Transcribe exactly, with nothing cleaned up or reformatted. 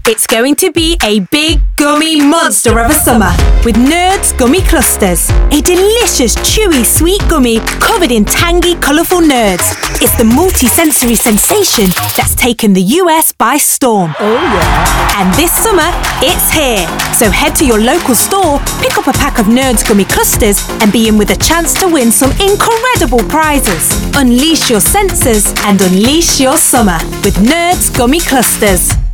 It's going to be a big gummy monster of a summer with Nerds Gummy Clusters, a delicious chewy sweet gummy covered in tangy colourful nerds. It's the multi-sensory sensation that's taken the U S by storm. Oh yeah. And this summer, it's here. So head to your local store, pick up a pack of Nerds Gummy Clusters and be in with a chance to win some incredible prizes. Unleash your senses and unleash your summer with Nerds Gummy Clusters.